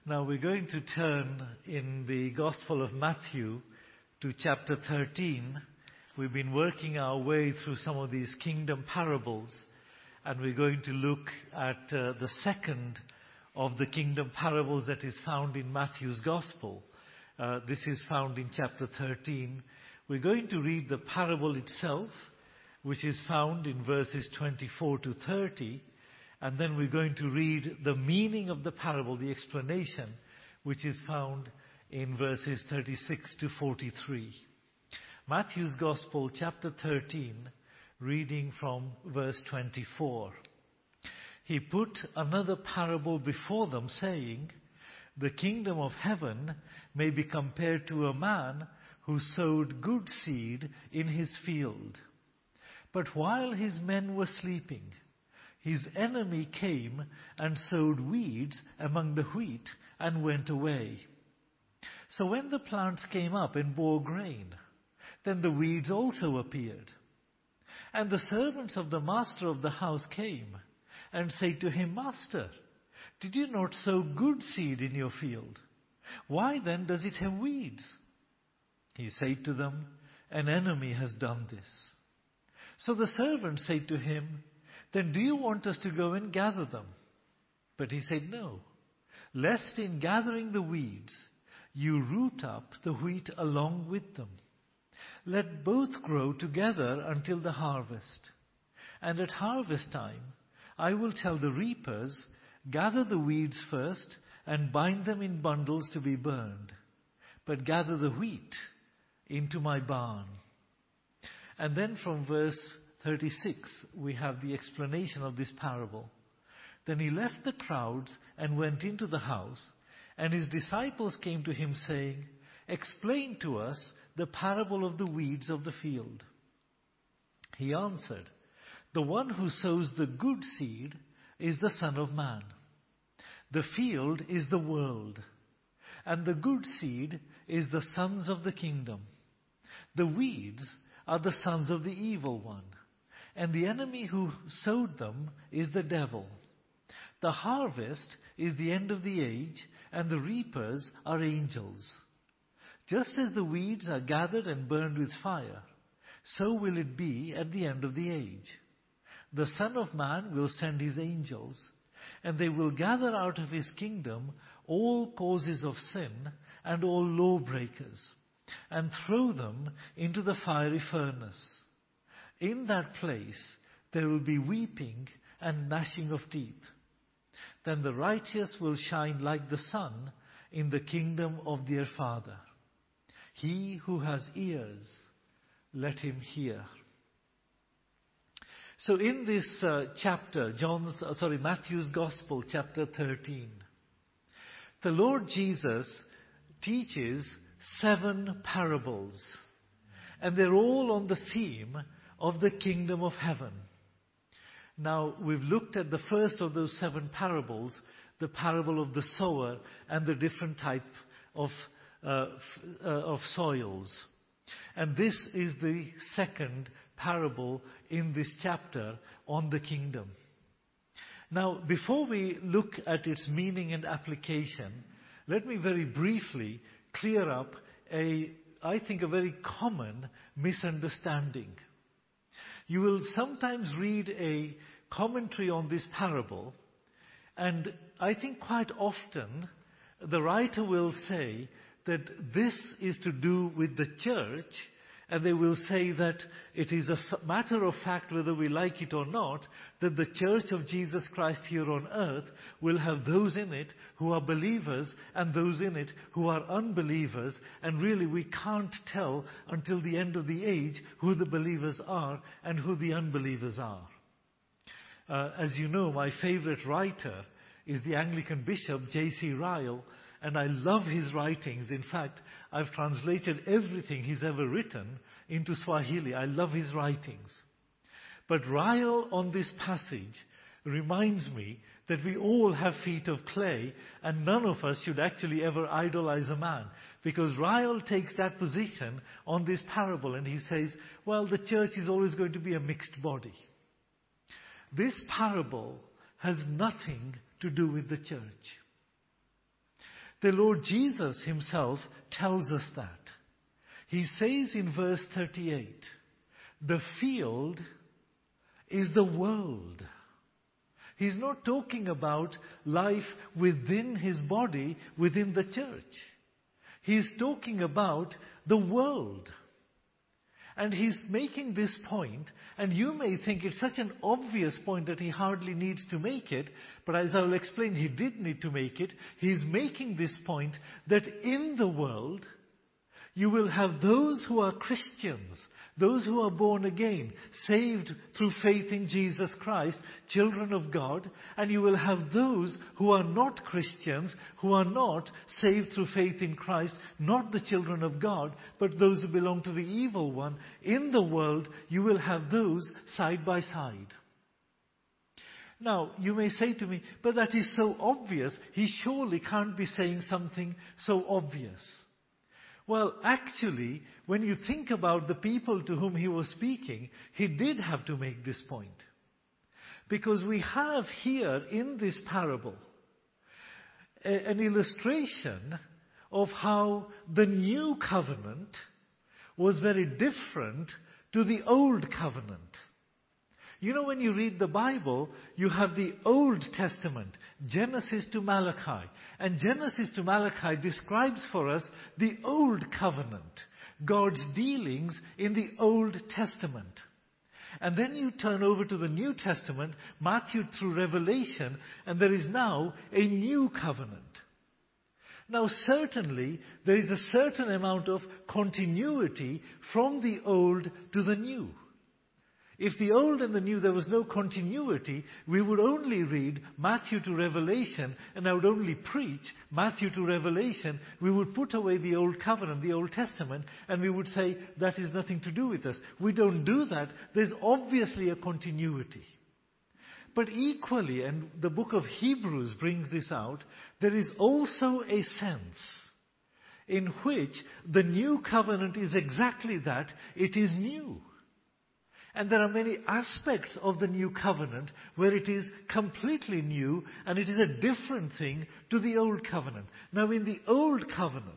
Now we're going to turn in the Gospel of Matthew to chapter 13. We've been working our way through some of these kingdom parables, and we're going to look at the second of the kingdom parables that is found in Matthew's Gospel. This is found in chapter 13. We're going to read the parable itself, which is found in verses 24 to 30. And then we're going to read the meaning of the parable, the explanation, which is found in verses 36 to 43. Matthew's Gospel, chapter 13, reading from verse 24. He put another parable before them, saying, "The kingdom of heaven may be compared to a man who sowed good seed in his field. But while his men were sleeping, his enemy came and sowed weeds among the wheat and went away. So when the plants came up and bore grain, then the weeds also appeared. And the servants of the master of the house came and said to him, 'Master, did you not sow good seed in your field? Why then does it have weeds?' He said to them, 'An enemy has done this.' So the servants said to him, 'Then do you want us to go and gather them?' But he said, 'No, lest in gathering the weeds you root up the wheat along with them. Let both grow together until the harvest. And at harvest time I will tell the reapers, gather the weeds first and bind them in bundles to be burned, but gather the wheat into my barn.'" And then from verse 36, we have the explanation of this parable. "Then he left the crowds and went into the house, and his disciples came to him saying, 'Explain to us the parable of the weeds of the field.' He answered, 'The one who sows the good seed is the Son of Man. The field is the world, and the good seed is the sons of the kingdom. The weeds are the sons of the evil one, and the enemy who sowed them is the devil. The harvest is the end of the age, and the reapers are angels. Just as the weeds are gathered and burned with fire, so will it be at the end of the age. The Son of Man will send his angels, and they will gather out of his kingdom all causes of sin and all lawbreakers, and throw them into the fiery furnace. In that place there will be weeping and gnashing of teeth. Then the righteous will shine like the sun in the kingdom of their Father. He who has ears, let him hear." So in this chapter, Matthew's Gospel, chapter 13, the Lord Jesus teaches 7 parables, and they're all on the theme of the kingdom of heaven. Now, we've looked at the first of those 7 parables, the parable of the sower and the different type of soils. And this is the second parable in this chapter on the kingdom. Now, before we look at its meaning and application, let me very briefly clear up I think a very common misunderstanding. You will sometimes read a commentary on this parable, and I think quite often the writer will say that this is to do with the church, and they will say that it is a matter of fact, whether we like it or not, that the church of Jesus Christ here on earth will have those in it who are believers and those in it who are unbelievers, and really we can't tell until the end of the age who the believers are and who the unbelievers are. As you know, my favorite writer is the Anglican bishop J.C. Ryle, and I love his writings. In fact, I've translated everything he's ever written into Swahili. I love his writings. But Ryle on this passage reminds me that we all have feet of clay, and none of us should actually ever idolize a man. Because Ryle takes that position on this parable, and he says, well, the church is always going to be a mixed body. This parable has nothing to do with the church. The Lord Jesus himself tells us that. He says in verse 38, the field is the world. He's not talking about life within his body, within the church. He's talking about the world. And he's making this point, and you may think it's such an obvious point that he hardly needs to make it, but as I will explain, he did need to make it. He's making this point that in the world, you will have those who are Christians, those who are born again, saved through faith in Jesus Christ, children of God, and you will have those who are not Christians, who are not saved through faith in Christ, not the children of God, but those who belong to the evil one. In the world, you will have those side by side. Now, you may say to me, but that is so obvious. He surely can't be saying something so obvious. Well, actually, when you think about the people to whom he was speaking, he did have to make this point. Because we have here in this parable an illustration of how the new covenant was very different to the old covenant. You know, when you read the Bible, you have the Old Testament, Genesis to Malachi. And Genesis to Malachi describes for us the Old Covenant, God's dealings in the Old Testament. And then you turn over to the New Testament, Matthew through Revelation, and there is now a new covenant. Now, certainly, there is a certain amount of continuity from the old to the new. If the old and the new, there was no continuity, we would only read Matthew to Revelation, and I would only preach Matthew to Revelation. We would put away the Old Covenant, the Old Testament, and we would say, that is nothing to do with us. We don't do that. There's obviously a continuity. But equally, and the book of Hebrews brings this out, there is also a sense in which the new covenant is exactly that. It is new. And there are many aspects of the new covenant where it is completely new and it is a different thing to the old covenant. Now, in the old covenant,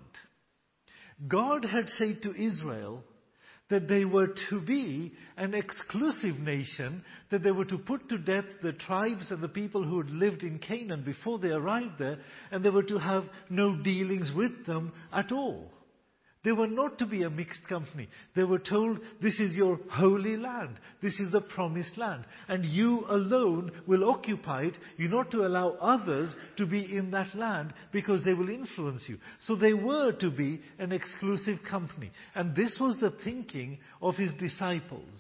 God had said to Israel that they were to be an exclusive nation, that they were to put to death the tribes and the people who had lived in Canaan before they arrived there, and they were to have no dealings with them at all. They were not to be a mixed company. They were told, this is your holy land. This is the promised land. And you alone will occupy it. You're not to allow others to be in that land because they will influence you. So they were to be an exclusive company. And this was the thinking of his disciples.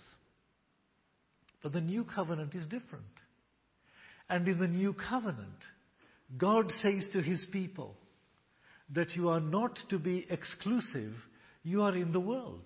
But the new covenant is different. And in the new covenant, God says to his people, that you are not to be exclusive, you are in the world.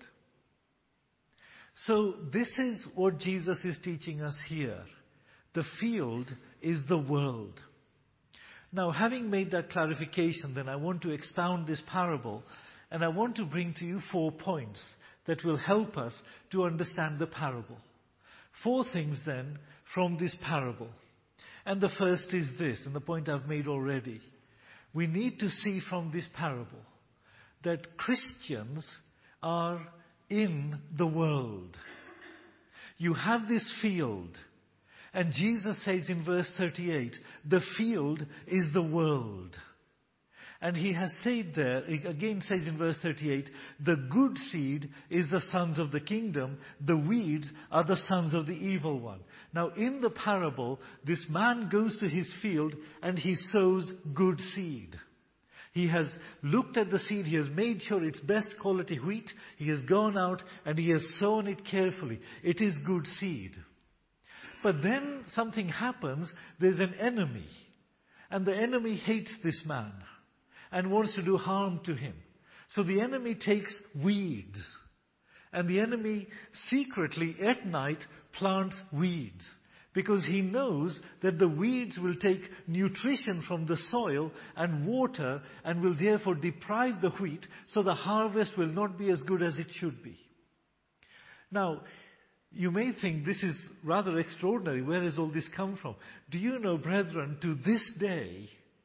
So this is what Jesus is teaching us here. The field is the world. Now, having made that clarification, then I want to expound this parable, and I want to bring to you 4 points that will help us to understand the parable. 4 things then from this parable. And the first is this, and the point I've made already. We need to see from this parable that Christians are in the world. You have this field, and Jesus says in verse 38, the field is the world. And he has said there, he again says in verse 38, the good seed is the sons of the kingdom, the weeds are the sons of the evil one. Now in the parable, this man goes to his field and he sows good seed. He has looked at the seed, he has made sure it's best quality wheat, he has gone out and he has sown it carefully. It is good seed. But then something happens, there's an enemy. And the enemy hates this man and wants to do harm to him. So the enemy takes weeds. And the enemy secretly at night plants weeds. Because he knows that the weeds will take nutrition from the soil and water and will therefore deprive the wheat, so the harvest will not be as good as it should be. Now, you may think this is rather extraordinary. Where has all this come from? Do you know, brethren, to this day,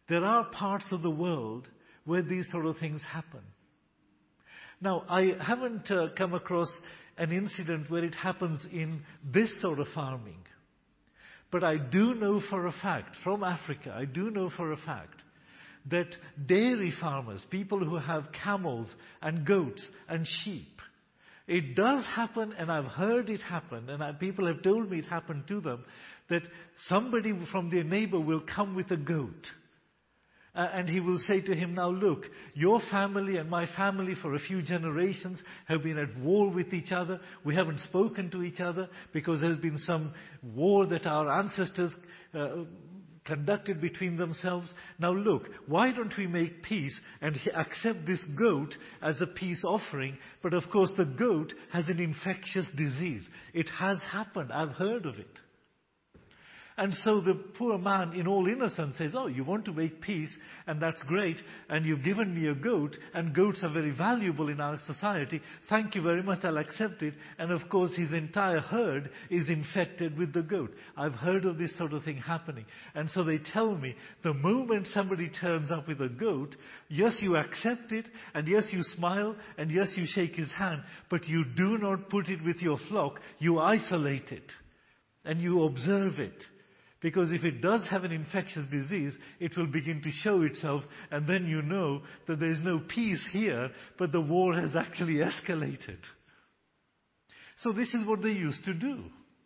There are parts of the world where these sort of things happen. Now, I haven't come across an incident where it happens in this sort of farming. But I do know for a fact, from Africa, I do know for a fact that dairy farmers, people who have camels and goats and sheep, it does happen, and I've heard it happen, and people have told me it happened to them, that somebody from their neighbor will come with a goat. And he will say to him, now look, your family and my family for a few generations have been at war with each other. We haven't spoken to each other because there's been some war that our ancestors conducted between themselves. Now look, why don't we make peace and accept this goat as a peace offering? But of course the goat has an infectious disease. It has happened. I've heard of it. And so the poor man, in all innocence, says, oh, you want to make peace, and that's great, and you've given me a goat, and goats are very valuable in our society. Thank you very much, I'll accept it. And of course, his entire herd is infected with the goat. I've heard of this sort of thing happening. And so they tell me, the moment somebody turns up with a goat, yes, you accept it, and yes, you smile, and yes, you shake his hand, but you do not put it with your flock. You isolate it, and you observe it. Because if it does have an infectious disease, it will begin to show itself, and then you know that there is no peace here, but the war has actually escalated. So this is what they used to do.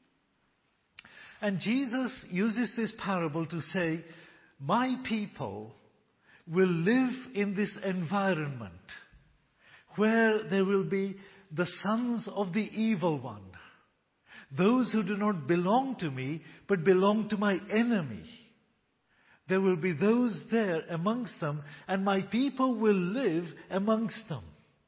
And Jesus uses this parable to say, my people will live in this environment where there will be the sons of the evil one. Those who do not belong to me, but belong to my enemy. There will be those there amongst them, and my people will live amongst them.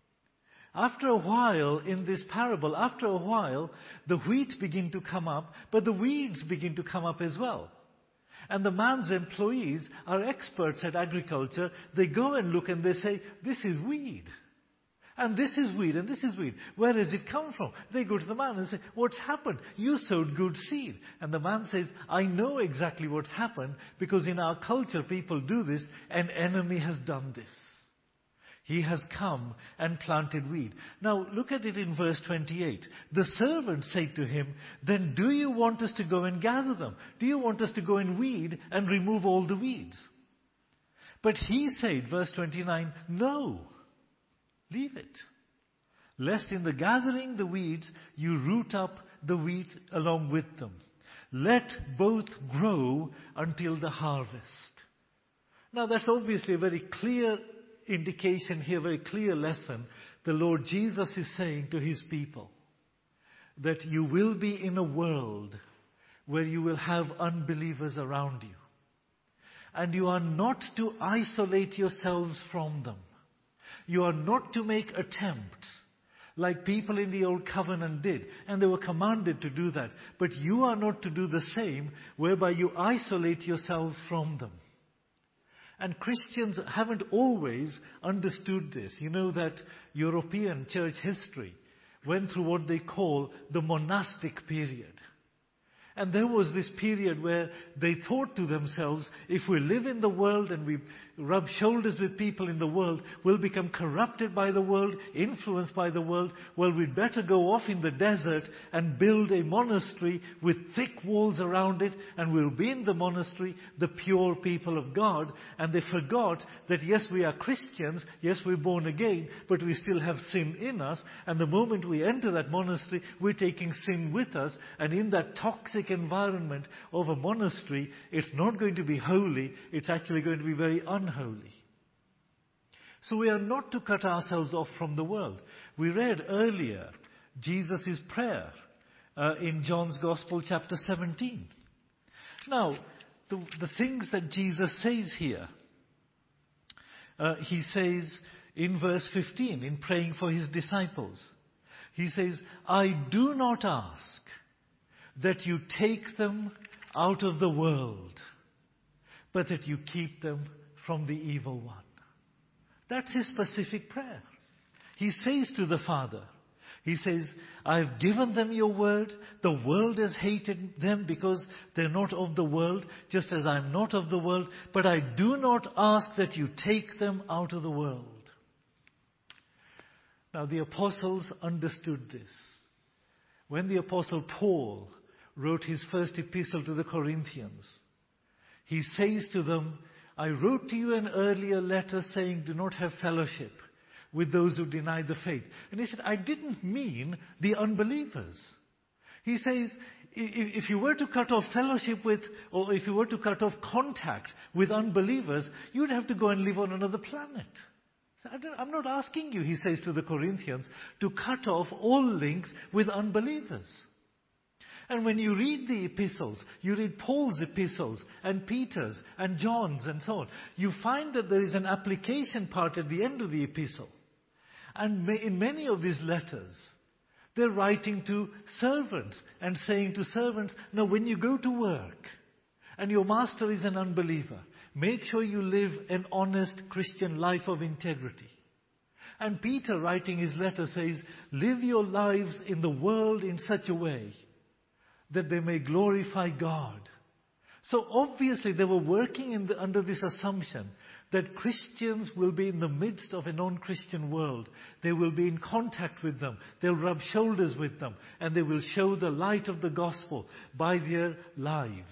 After a while, in this parable, after a while, the wheat begin to come up, but the weeds begin to come up as well. And the man's employees are experts at agriculture. They go and look and they say, this is weed. And this is weed, and this is weed. Where has it come from? They go to the man and say, what's happened? You sowed good seed. And the man says, I know exactly what's happened, because in our culture people do this. An enemy has done this. He has come and planted weed. Now look at it in verse 28. The servants say to him, then do you want us to go and gather them? Do you want us to go and weed and remove all the weeds? But he said, verse 29, no. Leave it, lest in the gathering the weeds you root up the wheat along with them. Let both grow until the harvest. Now that's obviously a very clear indication here, very clear lesson. The Lord Jesus is saying to his people that you will be in a world where you will have unbelievers around you. And you are not to isolate yourselves from them. You are not to make attempts like people in the Old Covenant did. And they were commanded to do that. But you are not to do the same, whereby you isolate yourselves from them. And Christians haven't always understood this. You know that European church history went through what they call the monastic period. And there was this period where they thought to themselves, if we live in the world and we rub shoulders with people in the world, we'll become corrupted by the world, influenced by the world. Well, we'd better go off in the desert and build a monastery with thick walls around it, and we'll be in the monastery, the pure people of God. And they forgot that yes, we are Christians, yes, we're born again, but we still have sin in us. And the moment we enter that monastery, we're taking sin with us. And in that toxic environment of a monastery, it's not going to be holy, it's actually going to be very unholy. So we are not to cut ourselves off from the world. We read earlier Jesus' prayer in John's Gospel chapter 17. Now, the things that Jesus says here, he says in verse 15, in praying for his disciples, he says, I do not ask that you take them out of the world, but that you keep them from the evil one. That's his specific prayer. He says to the Father, He says, I've given them your word. The world has hated them because they're not of the world, just as I'm not of the world. But I do not ask that you take them out of the world. Now the apostles understood this. When the apostle Paul wrote his first epistle to the Corinthians, he says to them, I wrote to you an earlier letter saying, do not have fellowship with those who deny the faith. And he said, I didn't mean the unbelievers. He says, if you were to cut off fellowship with, or if you were to cut off contact with unbelievers, you'd have to go and live on another planet. So I'm not asking you, he says to the Corinthians, to cut off all links with unbelievers. And when you read the epistles, you read Paul's epistles and Peter's and John's and so on, you find that there is an application part at the end of the epistle. And in many of these letters, they're writing to servants and saying to servants, now when you go to work and your master is an unbeliever, make sure you live an honest Christian life of integrity. And Peter, writing his letter, says, live your lives in the world in such a way that they may glorify God. So obviously they were working under this assumption that Christians will be in the midst of a non-Christian world. They will be in contact with them. They'll rub shoulders with them. And they will show the light of the gospel by their lives.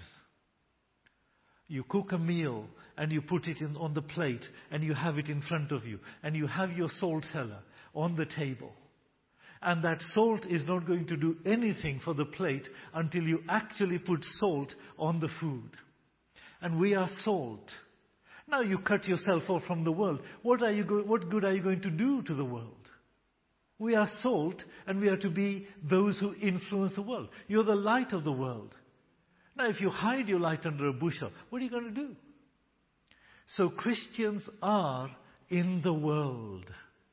You cook a meal and you put it on the plate and you have it in front of you. And you have your salt cellar on the table. And that salt is not going to do anything for the plate until you actually put salt on the food. And we are salt. Now you cut yourself off from the world. What good are you going to do to the world? We are salt and we are to be those who influence the world. You're the light of the world. Now if you hide your light under a bushel, what are you going to do? So Christians are in the world.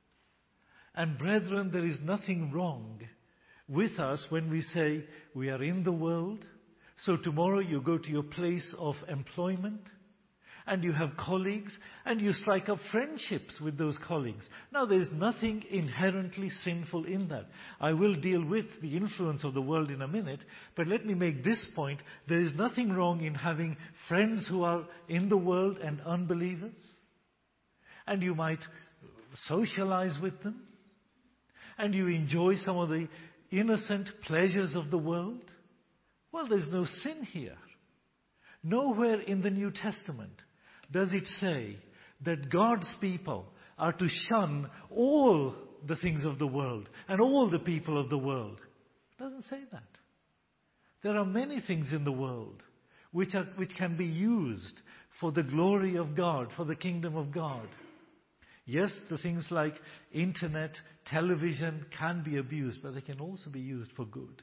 And brethren, there is nothing wrong with us when we say we are in the world. So tomorrow you go to your place of employment and you have colleagues and you strike up friendships with those colleagues. Now there is nothing inherently sinful in that. I will deal with the influence of the world in a minute, but let me make this point. There is nothing wrong in having friends who are in the world and unbelievers. And you might socialize with them. And you enjoy some of the innocent pleasures of the world. Well, there's no sin here. Nowhere in the New Testament does it say that God's people are to shun all the things of the world and all the people of the world. It doesn't say that. There are many things in the world which can be used for the glory of God, for the kingdom of God. Yes, the things like internet, television can be abused, but they can also be used for good.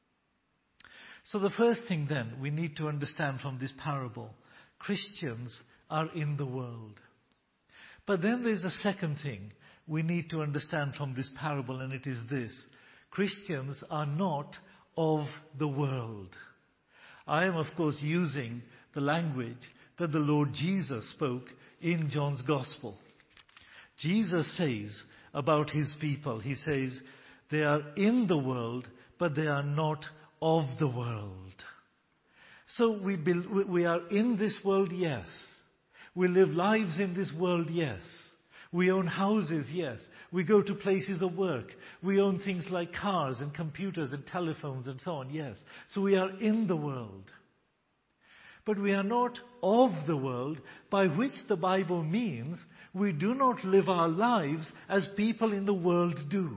So the first thing then we need to understand from this parable, Christians are in the world. But then there's a second thing we need to understand from this parable, and it is this. Christians are not of the world. I am, of course, using the language that the Lord Jesus spoke in John's Gospel. Jesus says about his people, he says, they are in the world, but they are not of the world. So we are in this world, yes. We live lives in this world, yes. We own houses, yes. We go to places of work. We own things like cars and computers and telephones and so on, yes. So we are in the world. But we are not of the world, by which the Bible means we do not live our lives as people in the world do.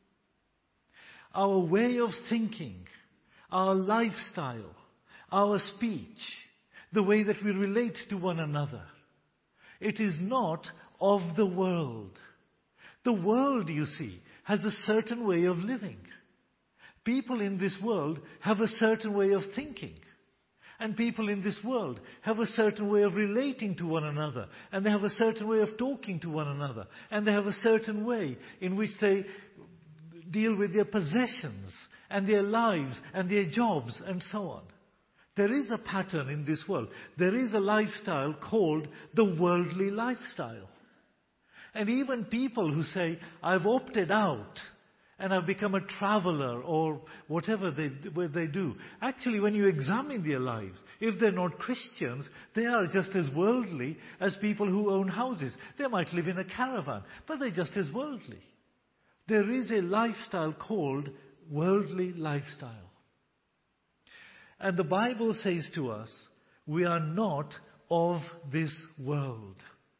Our way of thinking, our lifestyle, our speech, the way that we relate to one another, it is not of the world. The world, you see, has a certain way of living. People in this world have a certain way of thinking. And people in this world have a certain way of relating to one another. And they have a certain way of talking to one another. And they have a certain way in which they deal with their possessions and their lives and their jobs and so on. There is a pattern in this world. There is a lifestyle called the worldly lifestyle. And even people who say, I've opted out and have become a traveler or whatever they do. Actually, when you examine their lives, if they're not Christians, they are just as worldly as people who own houses. They might live in a caravan, but they're just as worldly. There is a lifestyle called worldly lifestyle. And the Bible says to us, we are not of this world.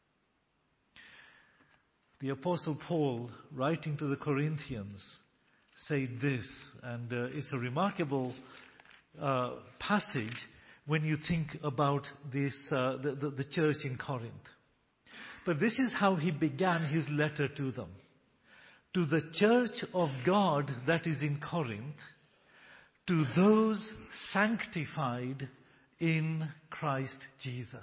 The Apostle Paul, writing to the Corinthians, said this, and it's a remarkable passage when you think about this, the church in Corinth. But this is how he began his letter to them. To the church of God that is in Corinth, to those sanctified in Christ Jesus.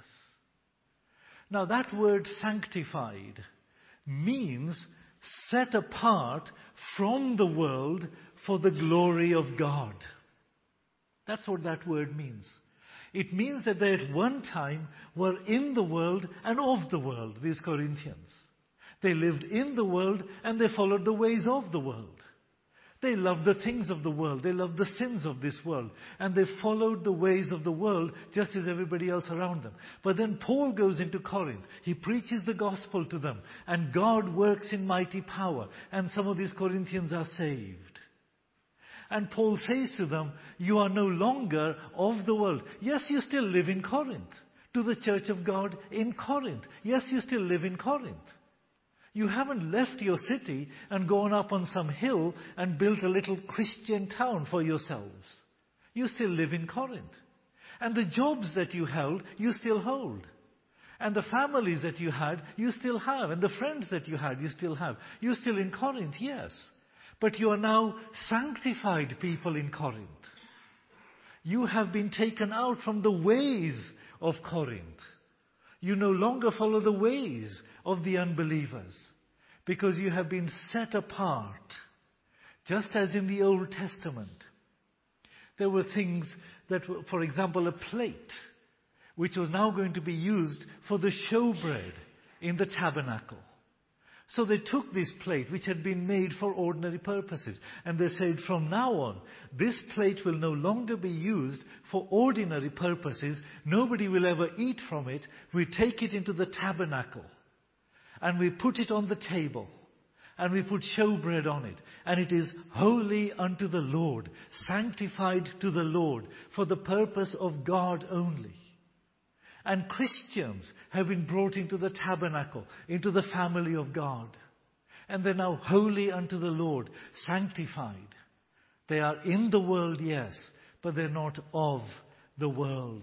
Now that word sanctified means set apart from the world for the glory of God. That's what that word means. It means that they at one time were in the world and of the world, these Corinthians. They lived in the world and they followed the ways of the world. They loved the things of the world. They loved the sins of this world. And they followed the ways of the world just as everybody else around them. But then Paul goes into Corinth. He preaches the gospel to them. And God works in mighty power. And some of these Corinthians are saved. And Paul says to them, you are no longer of the world. Yes, you still live in Corinth. To the church of God in Corinth. Yes, you still live in Corinth. You haven't left your city and gone up on some hill and built a little Christian town for yourselves. You still live in Corinth. And the jobs that you held, you still hold. And the families that you had, you still have. And the friends that you had, you still have. You're still in Corinth, yes. But you are now sanctified people in Corinth. You have been taken out from the ways of Corinth. You no longer follow the ways of the unbelievers, because you have been set apart. Just as in the Old Testament, there were things that were, for example, a plate, which was now going to be used for the showbread in the tabernacle. So they took this plate, which had been made for ordinary purposes, and they said, from now on, this plate will no longer be used for ordinary purposes. Nobody will ever eat from it. We take it into the tabernacle, and we put it on the table, and we put showbread on it, and it is holy unto the Lord, sanctified to the Lord, for the purpose of God only. And Christians have been brought into the tabernacle, into the family of God. And they're now holy unto the Lord, sanctified. They are in the world, yes, but they're not of the world.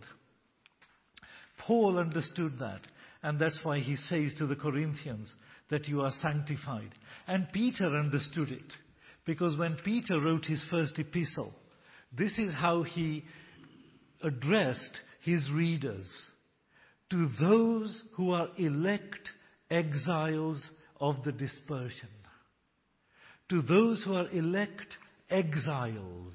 Paul understood that, and that's why he says to the Corinthians that you are sanctified. And Peter understood it, because when Peter wrote his first epistle, this is how he addressed his readers. To those who are elect exiles of the dispersion. To those who are elect exiles.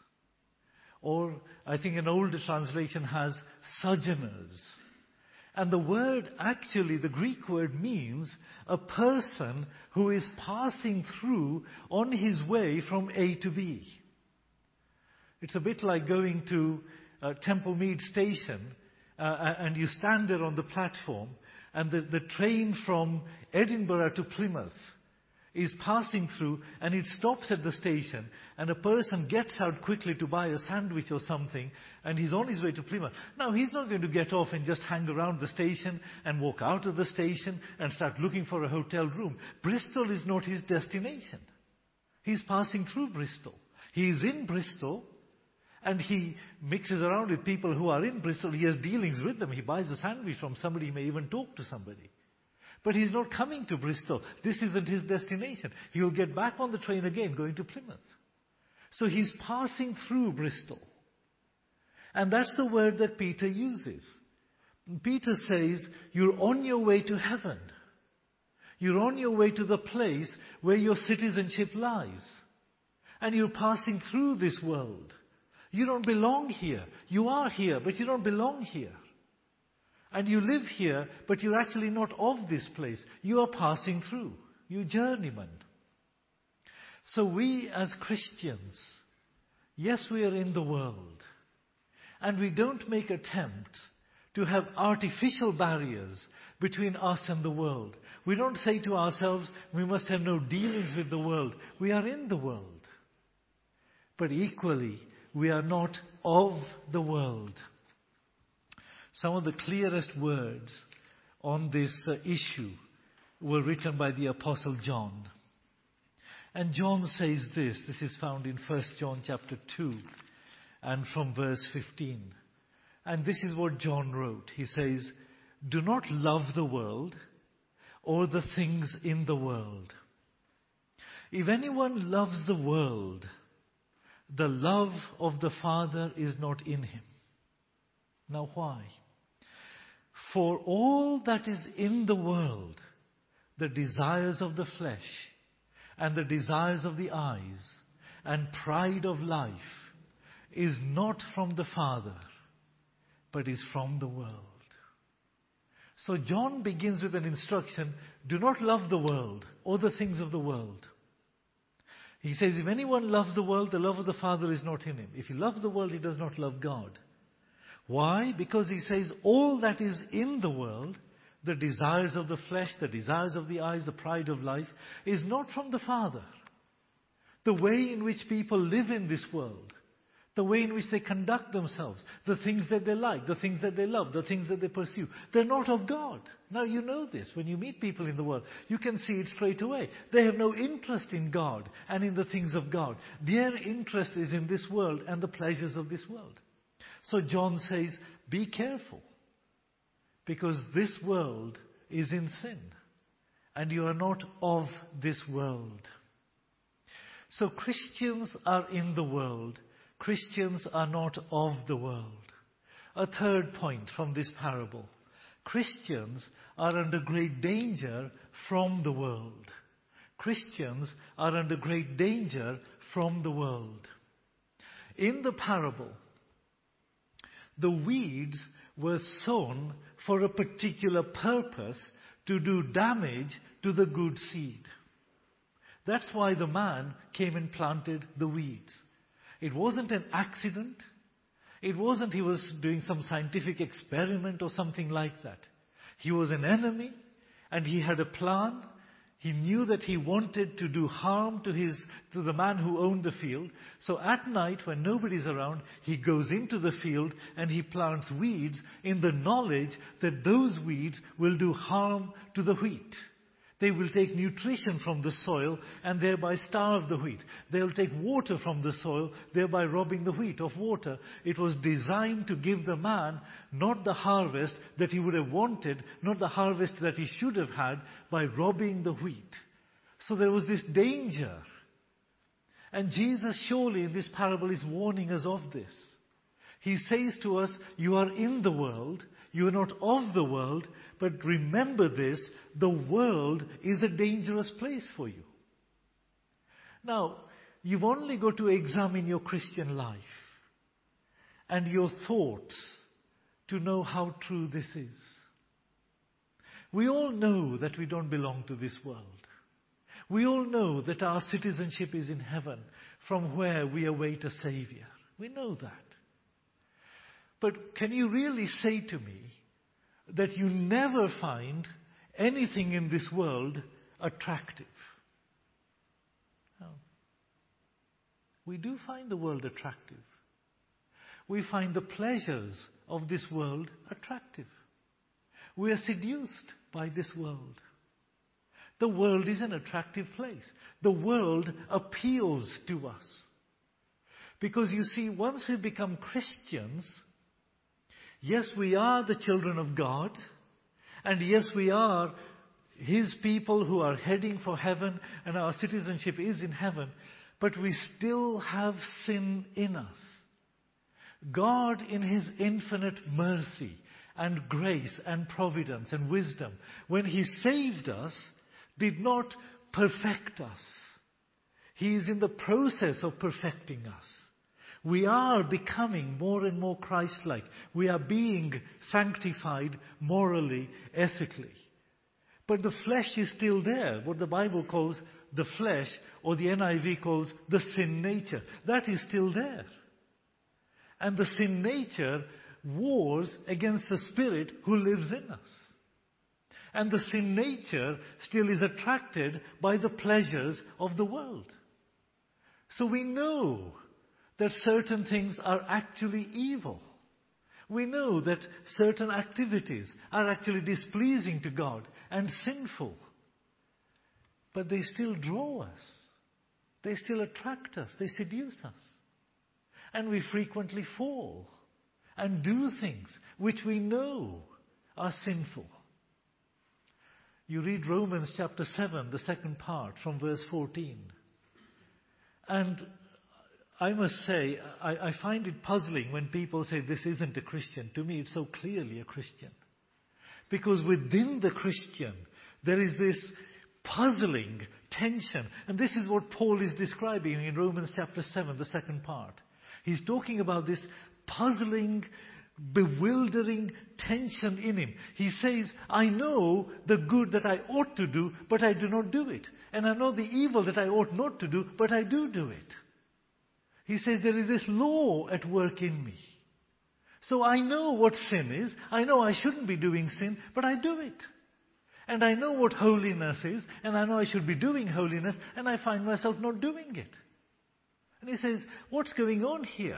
Or I think an older translation has sojourners. And the word, actually, the Greek word means a person who is passing through on his way from A to B. It's a bit like going to Temple Mead Station, and you stand there on the platform, and the train from Edinburgh to Plymouth is passing through, and it stops at the station, and a person gets out quickly to buy a sandwich or something, and he's on his way to Plymouth. Now, he's not going to get off and just hang around the station and walk out of the station and start looking for a hotel room. Bristol is not his destination. He's passing through Bristol. He is in Bristol, and he mixes around with people who are in Bristol. He has dealings with them. He buys a sandwich from somebody. He may even talk to somebody. But he's not coming to Bristol. This isn't his destination. He will get back on the train again going to Plymouth. So he's passing through Bristol. And that's the word that Peter uses. Peter says, you're on your way to heaven. You're on your way to the place where your citizenship lies. And you're passing through this world. You don't belong here. You are here, but you don't belong here. And you live here, but you're actually not of this place. You are passing through. You're journeyman. So we as Christians, yes, we are in the world. And we don't make attempt to have artificial barriers between us and the world. We don't say to ourselves, we must have no dealings with the world. We are in the world. But equally, we are not of the world. Some of the clearest words on this issue were written by the Apostle John. And John says this is found in 1 John chapter 2 and from verse 15. And this is what John wrote. He says, "Do not love the world or the things in the world. If anyone loves the world, the love of the Father is not in him." Now why? "For all that is in the world, the desires of the flesh and the desires of the eyes and pride of life is not from the Father, but is from the world." So John begins with an instruction, do not love the world or the things of the world. He says, if anyone loves the world, the love of the Father is not in him. If he loves the world, he does not love God. Why? Because he says all that is in the world, the desires of the flesh, the desires of the eyes, the pride of life, is not from the Father. The way in which people live in this world, the way in which they conduct themselves, the things that they like, the things that they love, the things that they pursue, they're not of God. Now you know this. When you meet people in the world, you can see it straight away. They have no interest in God and in the things of God. Their interest is in this world and the pleasures of this world. So John says, be careful, because this world is in sin, and you are not of this world. So Christians are in the world. Christians are not of the world. A third point from this parable. Christians are under great danger from the world. Christians are under great danger from the world. In the parable, the weeds were sown for a particular purpose, to do damage to the good seed. That's why the man came and planted the weeds. It wasn't an accident. It wasn't he was doing some scientific experiment or something like that. He was an enemy and he had a plan. He knew that he wanted to do harm to the man who owned the field. So at night, when nobody's around, he goes into the field and he plants weeds in the knowledge that those weeds will do harm to the wheat. They will take nutrition from the soil and thereby starve the wheat. They will take water from the soil, thereby robbing the wheat of water. It was designed to give the man not the harvest that he would have wanted, not the harvest that he should have had, by robbing the wheat. So there was this danger. And Jesus surely in this parable is warning us of this. He says to us, you are in the world, you are not of the world, but remember this, the world is a dangerous place for you. Now, you've only got to examine your Christian life and your thoughts to know how true this is. We all know that we don't belong to this world. We all know that our citizenship is in heaven, from where we await a Savior. We know that. But can you really say to me that you never find anything in this world attractive? No. We do find the world attractive. We find the pleasures of this world attractive. We are seduced by this world. The world is an attractive place. The world appeals to us. Because you see, once we become Christians, yes, we are the children of God, and yes, we are His people who are heading for heaven, and our citizenship is in heaven, but we still have sin in us. God, in His infinite mercy and grace and providence and wisdom, when He saved us, did not perfect us. He is in the process of perfecting us. We are becoming more and more Christ-like. We are being sanctified morally, ethically. But the flesh is still there, what the Bible calls the flesh, or the NIV calls the sin nature. That is still there. And the sin nature wars against the Spirit who lives in us. And the sin nature still is attracted by the pleasures of the world. So we know that certain things are actually evil. We know that certain activities are actually displeasing to God and sinful. But they still draw us. They still attract us. They seduce us. And we frequently fall and do things which we know are sinful. You read Romans chapter 7, the second part, from verse 14. And I must say, I find it puzzling when people say this isn't a Christian. To me, it's so clearly a Christian. Because within the Christian, there is this puzzling tension. And this is what Paul is describing in Romans chapter 7, the second part. He's talking about this puzzling, bewildering tension in him. He says, I know the good that I ought to do, but I do not do it. And I know the evil that I ought not to do, but I do it. He says there is this law at work in me. So I know what sin is. I know I shouldn't be doing sin, but I do it. And I know what holiness is, and I know I should be doing holiness, and I find myself not doing it. And he says, what's going on here?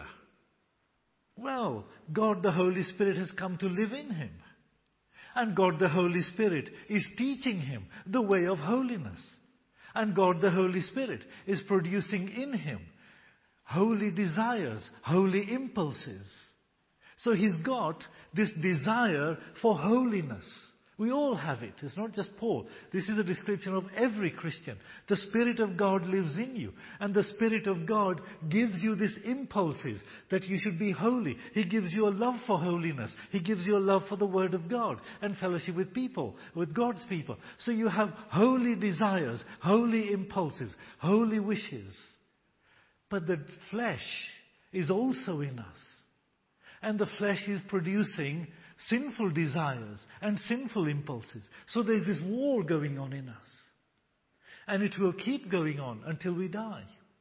Well, God the Holy Spirit has come to live in him. And God the Holy Spirit is teaching him the way of holiness. And God the Holy Spirit is producing in him holy desires, holy impulses. So he's got this desire for holiness. We all have it. It's not just Paul. This is a description of every Christian. The Spirit of God lives in you. And the Spirit of God gives you these impulses that you should be holy. He gives you a love for holiness. He gives you a love for the Word of God and fellowship with people, with God's people. So you have holy desires, holy impulses, holy wishes. But the flesh is also in us. And the flesh is producing sinful desires and sinful impulses. So there's this war going on in us. And it will keep going on until we die.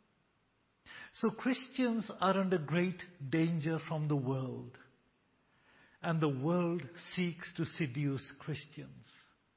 So Christians are under great danger from the world. And the world seeks to seduce Christians.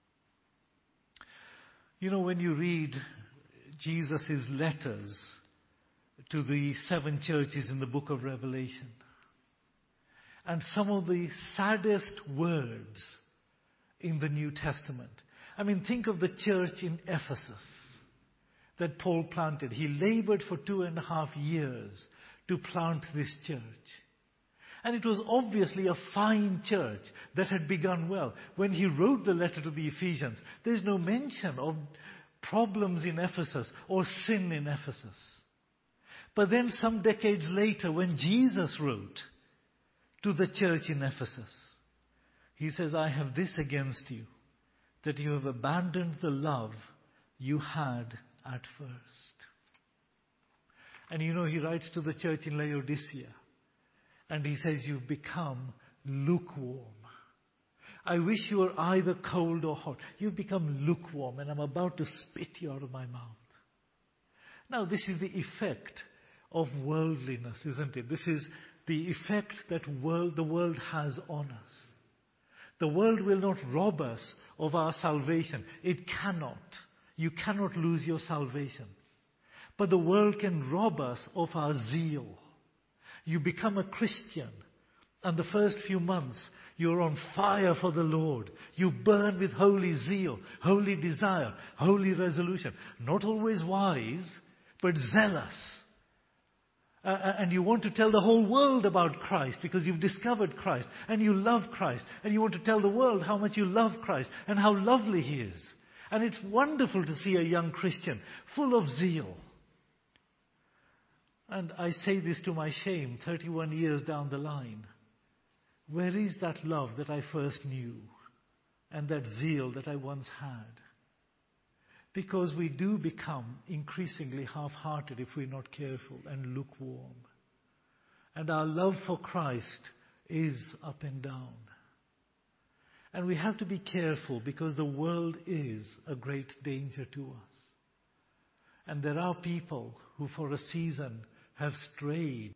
You know, when you read Jesus' letters to the 7 churches in the book of Revelation, and some of the saddest words in the New Testament. I mean, think of the church in Ephesus that Paul planted. He labored for 2.5 years to plant this church. And it was obviously a fine church that had begun well. When he wrote the letter to the Ephesians, there's no mention of problems in Ephesus or sin in Ephesus. But then some decades later, when Jesus wrote to the church in Ephesus, he says, I have this against you, that you have abandoned the love you had at first. And you know, he writes to the church in Laodicea, and he says, you've become lukewarm. I wish you were either cold or hot. You've become lukewarm, and I'm about to spit you out of my mouth. Now, this is the effect of worldliness, isn't it? This is the effect that the world has on us. The world will not rob us of our salvation. It cannot. You cannot lose your salvation. But the world can rob us of our zeal. You become a Christian, and the first few months you're on fire for the Lord. You burn with holy zeal, holy desire, holy resolution. Not always wise, but zealous. And you want to tell the whole world about Christ because you've discovered Christ and you love Christ. And you want to tell the world how much you love Christ and how lovely He is. And it's wonderful to see a young Christian full of zeal. And I say this to my shame, 31 years down the line. Where is that love that I first knew and that zeal that I once had? Because we do become increasingly half-hearted if we're not careful and lukewarm. And our love for Christ is up and down. And we have to be careful because the world is a great danger to us. And there are people who for a season have strayed